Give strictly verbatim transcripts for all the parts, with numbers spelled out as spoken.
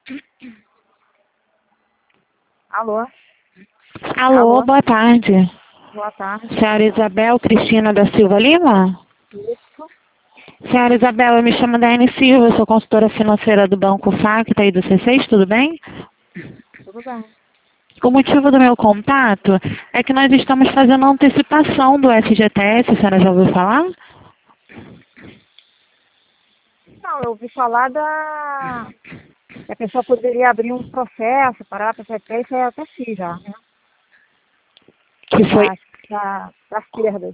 Alô? Alô, Alô? boa tarde. Boa tarde. Senhora Isabel Cristina da Silva Lima? Isso. Senhora Isabel, eu me chamo Daiane Silva, eu sou consultora financeira do Banco Facta e do C seis, tudo bem? Tudo bem. O motivo do meu contato é que nós estamos fazendo a antecipação do F G T S, a senhora já ouviu falar? Não, eu ouvi falar da... que a pessoa poderia abrir um processo para a P P T, isso eu até fiz já, né? Que foi... Das, da, das perdas.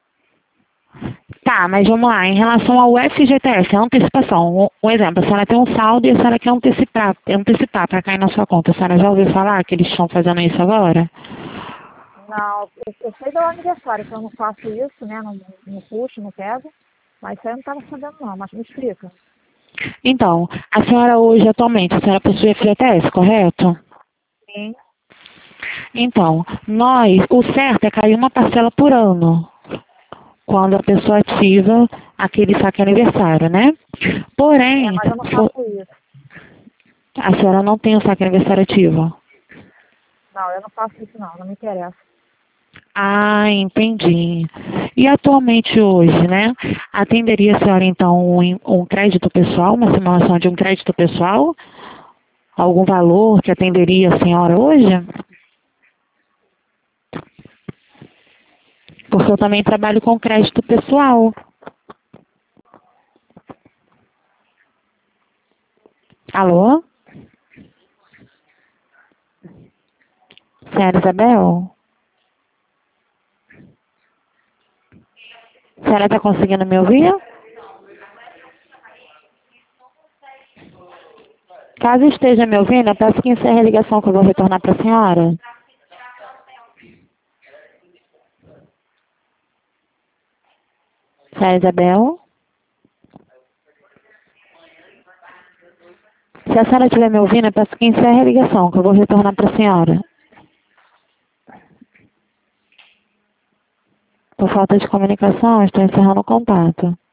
Tá, mas vamos lá, em relação ao F G T S, a antecipação, um, um exemplo, a senhora tem um saldo e a senhora quer antecipar, antecipar para cair na sua conta, a senhora já ouviu falar que eles estão fazendo isso agora? Não, eu, eu sei do aniversário, que eu não faço isso, né? Não, não puxo, não pego. Mas isso aí eu não estava sabendo não, mas me explica. Então, a senhora hoje, atualmente, a senhora possui F G T S, correto? Sim. Então, nós, o certo é cair uma parcela por ano, quando a pessoa ativa aquele saque aniversário, né? É, Porém, mas eu não for- faço isso. a senhora não tem o saque aniversário ativo. Não, eu não faço isso não, não me interessa. Ah, entendi. E atualmente hoje, né? Atenderia a senhora então um, um crédito pessoal, uma simulação de um crédito pessoal? Algum valor que atenderia a senhora hoje? Porque eu também trabalho com crédito pessoal. Alô? Senhora Isabel? A senhora está conseguindo me ouvir? Caso esteja me ouvindo, eu peço que encerre a ligação que eu vou retornar para a senhora. Senhora Isabel? Se a senhora estiver me ouvindo, eu peço que encerre a ligação que eu vou retornar para a senhora. Por falta de comunicação, estou encerrando o contato.